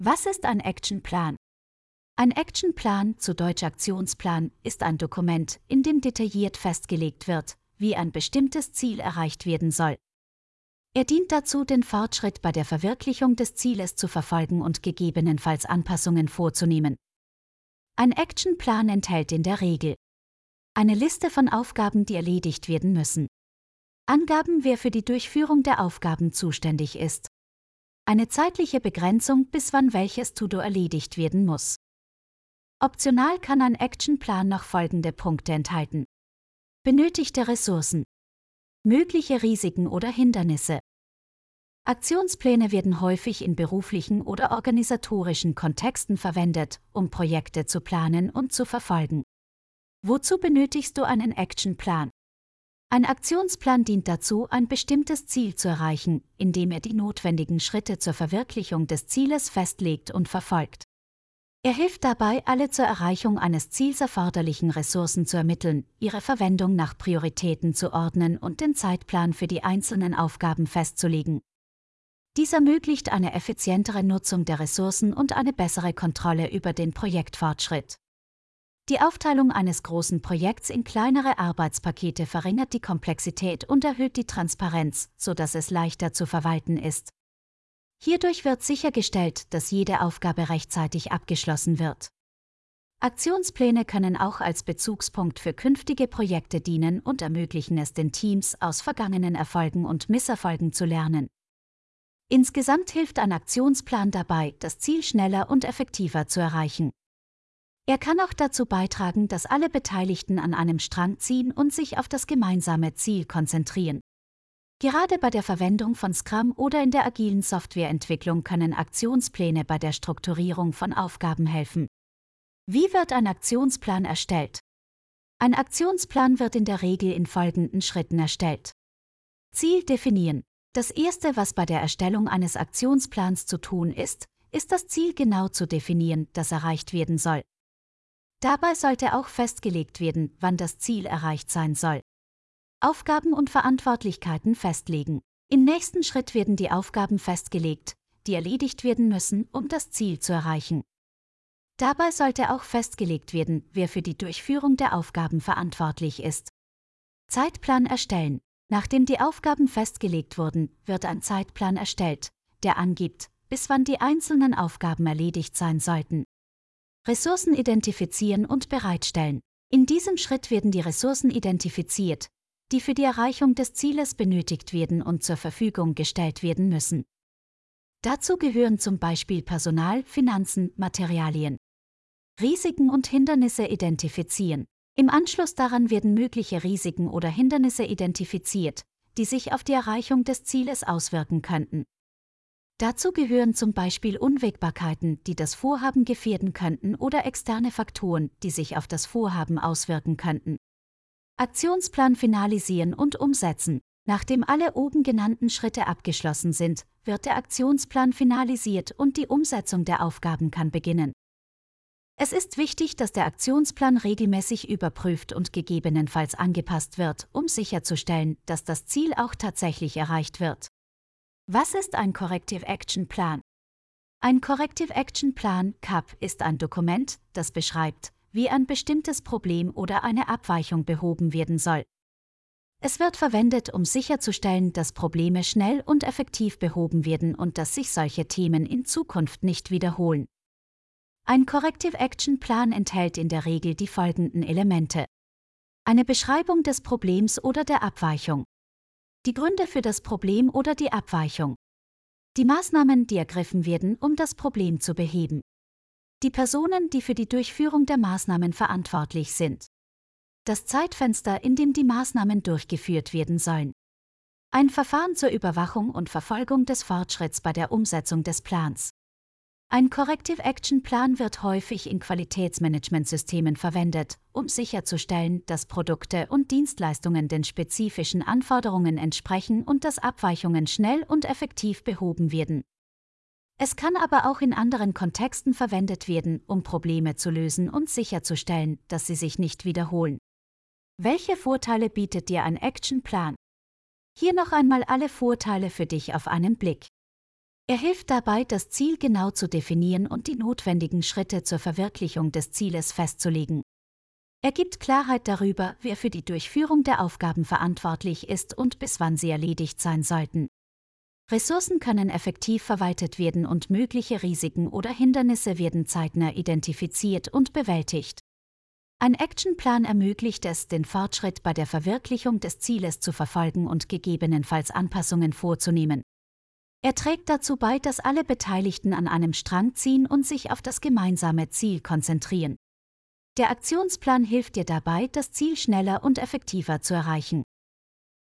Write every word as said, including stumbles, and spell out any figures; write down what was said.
Was ist ein Actionplan? Ein Actionplan, zu Deutsch Aktionsplan, ist ein Dokument, in dem detailliert festgelegt wird, wie ein bestimmtes Ziel erreicht werden soll. Er dient dazu, den Fortschritt bei der Verwirklichung des Zieles zu verfolgen und gegebenenfalls Anpassungen vorzunehmen. Ein Actionplan enthält in der Regel eine Liste von Aufgaben, die erledigt werden müssen. Angaben, wer für die Durchführung der Aufgaben zuständig ist. Eine zeitliche Begrenzung, bis wann welches To-Do erledigt werden muss. Optional kann ein Actionplan noch folgende Punkte enthalten: benötigte Ressourcen, mögliche Risiken oder Hindernisse. Aktionspläne werden häufig in beruflichen oder organisatorischen Kontexten verwendet, um Projekte zu planen und zu verfolgen. Wozu benötigst du einen Actionplan? Ein Aktionsplan dient dazu, ein bestimmtes Ziel zu erreichen, indem er die notwendigen Schritte zur Verwirklichung des Zieles festlegt und verfolgt. Er hilft dabei, alle zur Erreichung eines Ziels erforderlichen Ressourcen zu ermitteln, ihre Verwendung nach Prioritäten zu ordnen und den Zeitplan für die einzelnen Aufgaben festzulegen. Dies ermöglicht eine effizientere Nutzung der Ressourcen und eine bessere Kontrolle über den Projektfortschritt. Die Aufteilung eines großen Projekts in kleinere Arbeitspakete verringert die Komplexität und erhöht die Transparenz, sodass es leichter zu verwalten ist. Hierdurch wird sichergestellt, dass jede Aufgabe rechtzeitig abgeschlossen wird. Aktionspläne können auch als Bezugspunkt für künftige Projekte dienen und ermöglichen es den Teams, aus vergangenen Erfolgen und Misserfolgen zu lernen. Insgesamt hilft ein Aktionsplan dabei, das Ziel schneller und effektiver zu erreichen. Er kann auch dazu beitragen, dass alle Beteiligten an einem Strang ziehen und sich auf das gemeinsame Ziel konzentrieren. Gerade bei der Verwendung von Scrum oder in der agilen Softwareentwicklung können Aktionspläne bei der Strukturierung von Aufgaben helfen. Wie wird ein Aktionsplan erstellt? Ein Aktionsplan wird in der Regel in folgenden Schritten erstellt. Ziel definieren. Das Erste, was bei der Erstellung eines Aktionsplans zu tun ist, ist das Ziel genau zu definieren, das erreicht werden soll. Dabei sollte auch festgelegt werden, wann das Ziel erreicht sein soll. Aufgaben und Verantwortlichkeiten festlegen. Im nächsten Schritt werden die Aufgaben festgelegt, die erledigt werden müssen, um das Ziel zu erreichen. Dabei sollte auch festgelegt werden, wer für die Durchführung der Aufgaben verantwortlich ist. Zeitplan erstellen. Nachdem die Aufgaben festgelegt wurden, wird ein Zeitplan erstellt, der angibt, bis wann die einzelnen Aufgaben erledigt sein sollten. Ressourcen identifizieren und bereitstellen. In diesem Schritt werden die Ressourcen identifiziert, die für die Erreichung des Zieles benötigt werden und zur Verfügung gestellt werden müssen. Dazu gehören zum Beispiel Personal, Finanzen, Materialien. Risiken und Hindernisse identifizieren. Im Anschluss daran werden mögliche Risiken oder Hindernisse identifiziert, die sich auf die Erreichung des Zieles auswirken könnten. Dazu gehören zum Beispiel Unwägbarkeiten, die das Vorhaben gefährden könnten, oder externe Faktoren, die sich auf das Vorhaben auswirken könnten. Aktionsplan finalisieren und umsetzen. Nachdem alle oben genannten Schritte abgeschlossen sind, wird der Aktionsplan finalisiert und die Umsetzung der Aufgaben kann beginnen. Es ist wichtig, dass der Aktionsplan regelmäßig überprüft und gegebenenfalls angepasst wird, um sicherzustellen, dass das Ziel auch tatsächlich erreicht wird. Was ist ein Corrective Action Plan? Ein Corrective Action Plan, C A P, ist ein Dokument, das beschreibt, wie ein bestimmtes Problem oder eine Abweichung behoben werden soll. Es wird verwendet, um sicherzustellen, dass Probleme schnell und effektiv behoben werden und dass sich solche Themen in Zukunft nicht wiederholen. Ein Corrective Action Plan enthält in der Regel die folgenden Elemente: eine Beschreibung des Problems oder der Abweichung, die Gründe für das Problem oder die Abweichung, die Maßnahmen, die ergriffen werden, um das Problem zu beheben, die Personen, die für die Durchführung der Maßnahmen verantwortlich sind, das Zeitfenster, in dem die Maßnahmen durchgeführt werden sollen, ein Verfahren zur Überwachung und Verfolgung des Fortschritts bei der Umsetzung des Plans. Ein Corrective Action Plan wird häufig in Qualitätsmanagementsystemen verwendet, um sicherzustellen, dass Produkte und Dienstleistungen den spezifischen Anforderungen entsprechen und dass Abweichungen schnell und effektiv behoben werden. Es kann aber auch in anderen Kontexten verwendet werden, um Probleme zu lösen und sicherzustellen, dass sie sich nicht wiederholen. Welche Vorteile bietet dir ein Actionplan? Hier noch einmal alle Vorteile für dich auf einen Blick. Er hilft dabei, das Ziel genau zu definieren und die notwendigen Schritte zur Verwirklichung des Zieles festzulegen. Er gibt Klarheit darüber, wer für die Durchführung der Aufgaben verantwortlich ist und bis wann sie erledigt sein sollten. Ressourcen können effektiv verwaltet werden und mögliche Risiken oder Hindernisse werden zeitnah identifiziert und bewältigt. Ein Actionplan ermöglicht es, den Fortschritt bei der Verwirklichung des Zieles zu verfolgen und gegebenenfalls Anpassungen vorzunehmen. Er trägt dazu bei, dass alle Beteiligten an einem Strang ziehen und sich auf das gemeinsame Ziel konzentrieren. Der Aktionsplan hilft dir dabei, das Ziel schneller und effektiver zu erreichen.